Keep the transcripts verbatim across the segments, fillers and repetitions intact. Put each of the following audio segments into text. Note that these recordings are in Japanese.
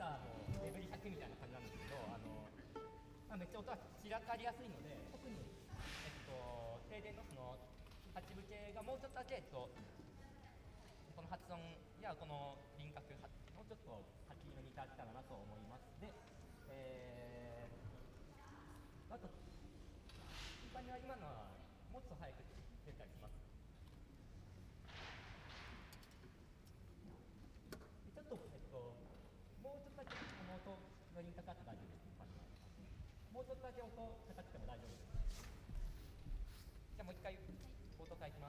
ターのレベルひゃくみたいな感じなんですけど、あの、まあ、めっちゃ音が散らかりやすいので、特に、えっと、停電のそのはちぶ系がもうちょっとだけ、えっと、この発音やこの輪郭をちょっとはっきりめにいただけたらなと思います。で、えー、あと、他には今のはもっと早く出たりします。ちょっと、えっと、もうちょっとだけこの音の輪郭あって大丈夫です。もうちょっとだけ音高くても大丈夫です。じゃあもう一回冒頭からいきます。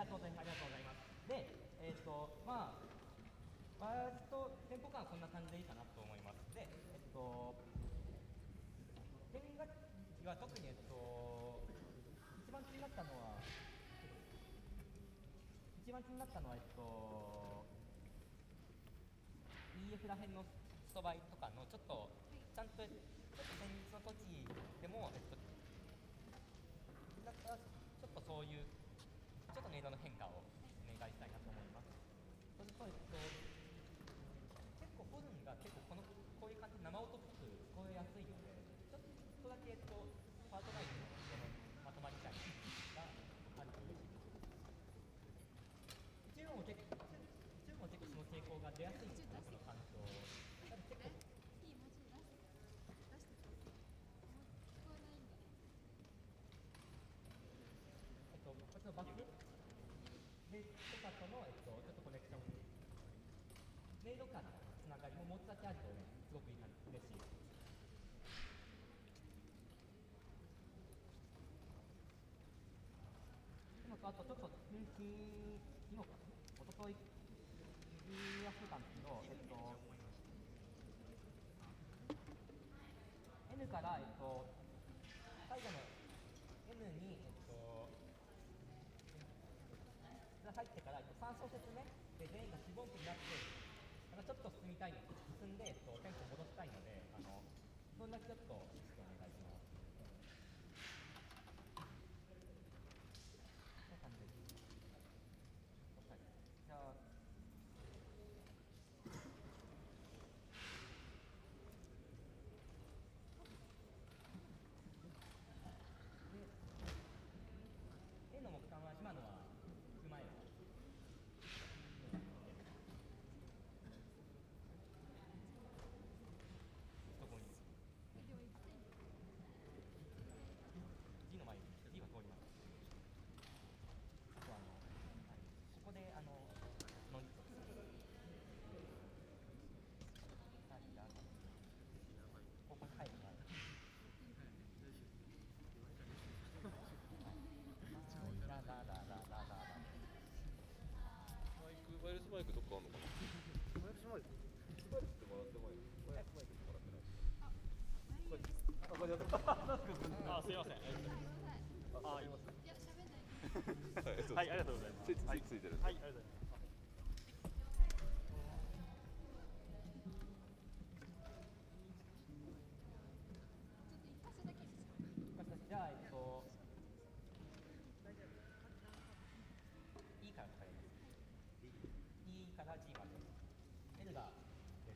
がとうございます。ありがとうございます。で、えっ、と、まあ、バースト、テンポ感はこんな感じでいいかなと思います。で、えっと、弦楽器は特に、えっと、一番気になったのは、一番気になったのは、えっと、イーエフ らへんのストバイとかの、ちょっと、ちゃんと、ちょっと旋律の時でも、えっと、なんか、ちょっとそういう、ちょっと音色の変化をお願いしたいなと思います。それと、えっと、結構ホルンが結構このこういう感じで生音っぽく聞こえやすいので、ちょっとだけ、えっと、パートラインのこのまとまりみたいなのがあると嬉しいです。中音も結構、中音も結構その傾向が出やすいんですね、この環境。多分結構、 いい、もうちょっと出して出してください。聞こえないんで。 えっと、こっちのバックでとかとの、えっと、ちょっとコネクション、音色間のつながりももうちょっとだけあるとね、すごくいい感じ、嬉しいです。今とあとちょっと昨日昨日か一昨日言い忘れたんですけど、えっと N から、えっと、最後の N に、えっと、入ってから、えっと、さん小節目で全員が四分音符になって、なんかちょっと進みたいの、進んで、えっと、テンポ戻したいので、あのそんだけちょっと意識お願いします。こんな感じです。はい、じゃあで A の木管は今のは踏まえる。そこに G の前に D は通ります。あとあの、はい、ここであのノイズとさっきあのここに入るからダダダダダダダマイク、ワイヤレスマイクどっかあるのかな。ワイヤレスマイクワイヤレスってもらってもいい。ワイヤレスマイクってもらってない。これ、あ、これやった。あ、すいません。あ、います。 いや、喋んないで。 はい、ありがとうございます。ついついてる。はい、ありがとうございます。 ちょっと一箇所だけです。 じゃあ、えっと、E から使います。E から G まで。L がです。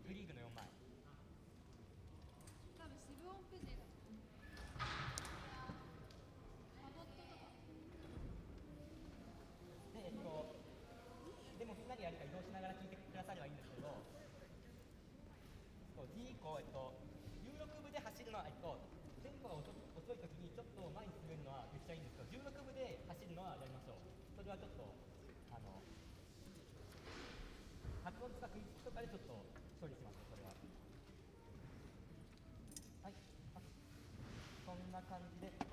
クリーグのよんまい。 多分四分音符字だ。パドットとか。 で、えっと、でもみんなにやるか移動しながら聞いてくださればいいんですけど、D 以降、えっと、じゅうろく部で走るのは、えっと、テンポが遅遅いときにちょっと前に進めるのはめっちゃいいんですけど、じゅうろく部で走るのはやりましょう。それはちょっと、あの、発音とかクイズとかでちょっと処理します、それは。はい。あそんな感じで。